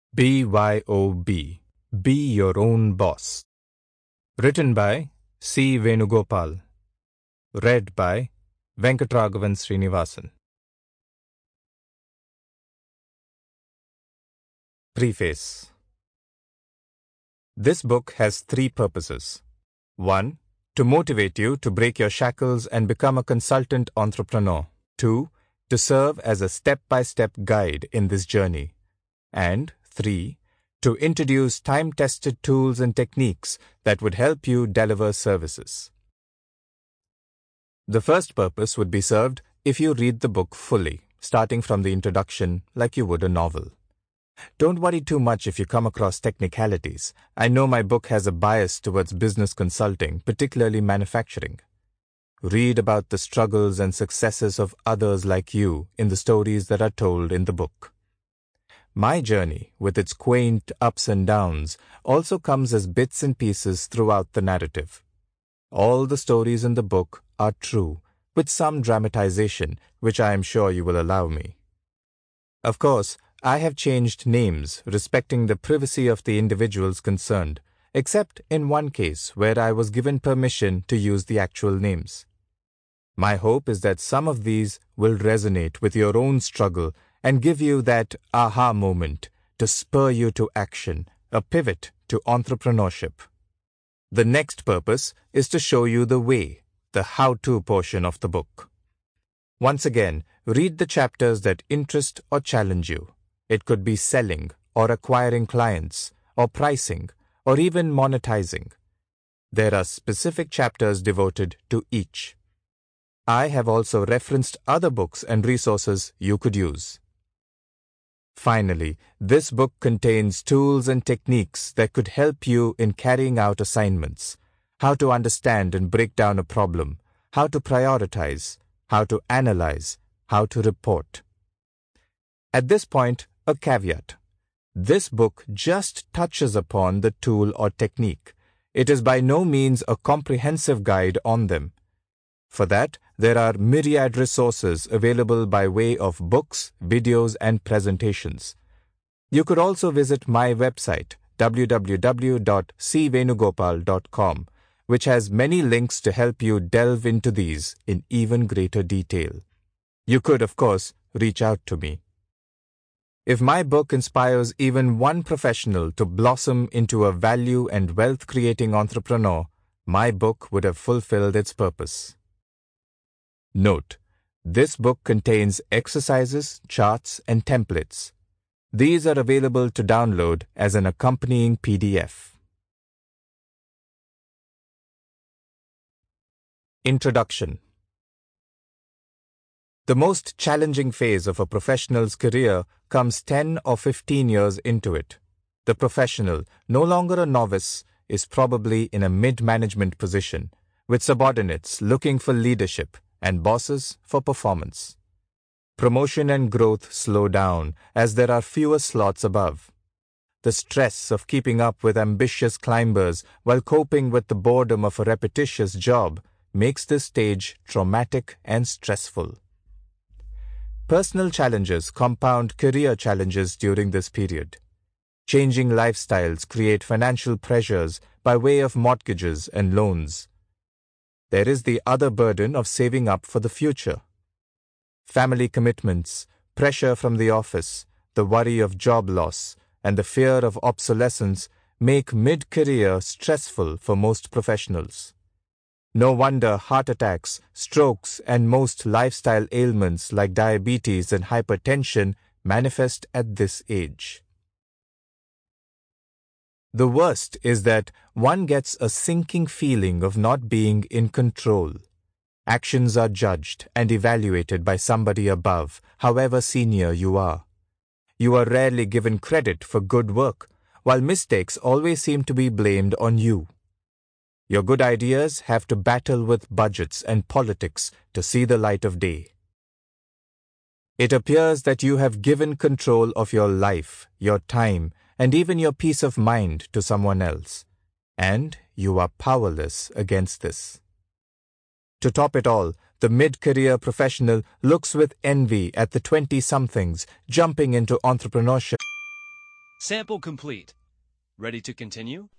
BYOB. Be Your Own Boss. Written by C. Venugopal. Read by Venkatraghavan Srinivasan. Preface. This book has 3 purposes. 1. To motivate you to break your shackles and become a consultant entrepreneur. 2. To serve as a step-by-step guide in this journey. And 3. To introduce time-tested tools and techniques that would help you deliver services. The first purpose would be served if you read the book fully, starting from the introduction like you would a novel. Don't worry too much if you come across technicalities. I know my book has a bias towards business consulting, particularly manufacturing. Read about the struggles and successes of others like you in the stories that are told in the book. My journey, with its quaint ups and downs, also comes as bits and pieces throughout the narrative. All the stories in the book are true, with some dramatization, which I am sure you will allow me. Of course, I have changed names respecting the privacy of the individuals concerned, except in one case where I was given permission to use the actual names. My hope is that some of these will resonate with your own struggle and give you that aha moment to spur you to action, a pivot to entrepreneurship. The next purpose is to show you the way, the how-to portion of the book. Once again, read the chapters that interest or challenge you. It could be selling or acquiring clients or pricing or even monetizing. There are specific chapters devoted to each. I have also referenced other books and resources you could use. Finally, this book contains tools and techniques that could help you in carrying out assignments, how to understand and break down a problem, how to prioritize, how to analyze, how to report. At this point, a caveat. This book just touches upon the tool or technique. It is by no means a comprehensive guide on them. For that, there are myriad resources available by way of books, videos, and presentations. You could also visit my website, www.cvenugopal.com, which has many links to help you delve into these in even greater detail. You could, of course, reach out to me. If my book inspires even one professional to blossom into a value and wealth-creating entrepreneur, my book would have fulfilled its purpose. Note: this book contains exercises, charts, and templates. These are available to download as an accompanying PDF. Introduction. The most challenging phase of a professional's career comes 10 or 15 years into it. The professional, no longer a novice, is probably in a mid-management position, with subordinates looking for leadership and bosses for performance. Promotion and growth slow down as there are fewer slots above. The stress of keeping up with ambitious climbers while coping with the boredom of a repetitious job makes this stage traumatic and stressful. Personal challenges compound career challenges during this period. Changing lifestyles create financial pressures by way of mortgages and loans. There is the other burden of saving up for the future. Family commitments, pressure from the office, the worry of job loss, and the fear of obsolescence make mid-career stressful for most professionals. No wonder heart attacks, strokes, and most lifestyle ailments like diabetes and hypertension manifest at this age. The worst is that one gets a sinking feeling of not being in control. Actions are judged and evaluated by somebody above, however senior you are. You are rarely given credit for good work, while mistakes always seem to be blamed on you. Your good ideas have to battle with budgets and politics to see the light of day. It appears that you have given control of your life, your time, and even your peace of mind to someone else, and you are powerless against this. To top it all, the mid-career professional looks with envy at the 20-somethings jumping into entrepreneurship. Sample complete. Ready to continue?